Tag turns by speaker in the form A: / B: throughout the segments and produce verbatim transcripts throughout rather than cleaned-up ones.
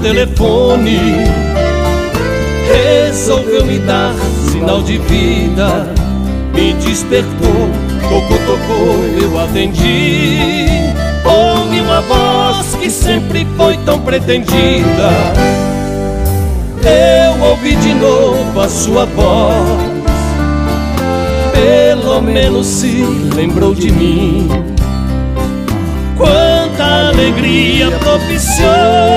A: telefone resolveu me dar sinal de vida. Me despertou, tocou, tocou, eu atendi. Ouvi uma voz que sempre foi tão pretendida. Eu ouvi de novo a sua voz. Pelo menos se lembrou de mim. Quanta alegria propiciou.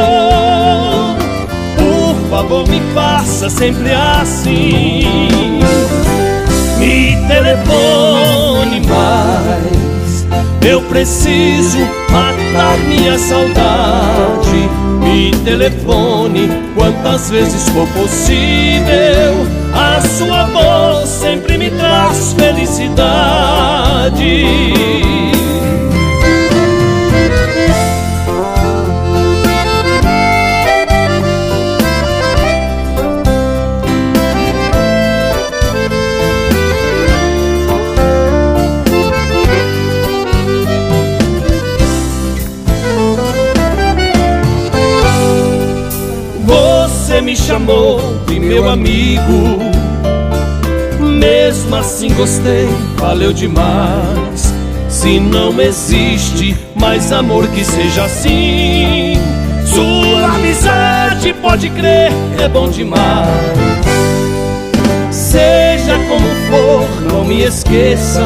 A: Por favor, me faça sempre assim. Me telefone mais, eu preciso matar minha saudade. Me telefone quantas vezes for possível. A sua voz sempre me traz felicidade. Você me chamou de meu amigo, mesmo assim gostei, valeu demais. Se não existe mais amor que seja assim, sua amizade, pode crer, é bom demais. Seja como for, não me esqueça,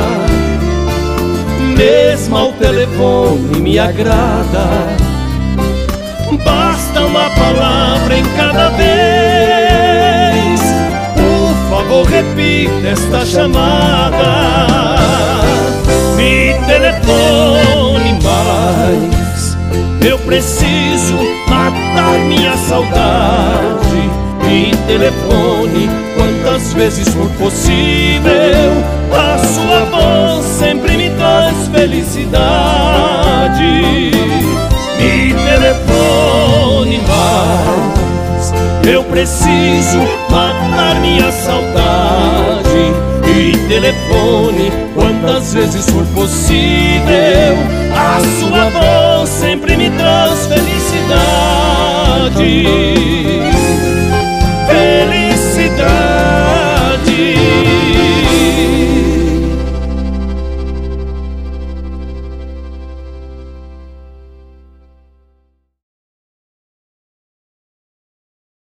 A: mesmo ao telefone me agrada. Basta uma palavra em cada vez. Por favor, repita esta chamada. Me telefone mais, eu preciso matar minha saudade. Me telefone quantas vezes for possível. A sua voz sempre me traz felicidade. Me telefone mais, eu preciso matar minha saudade. Me telefone quantas vezes for possível. A sua voz sempre me traz felicidade. Felicidade.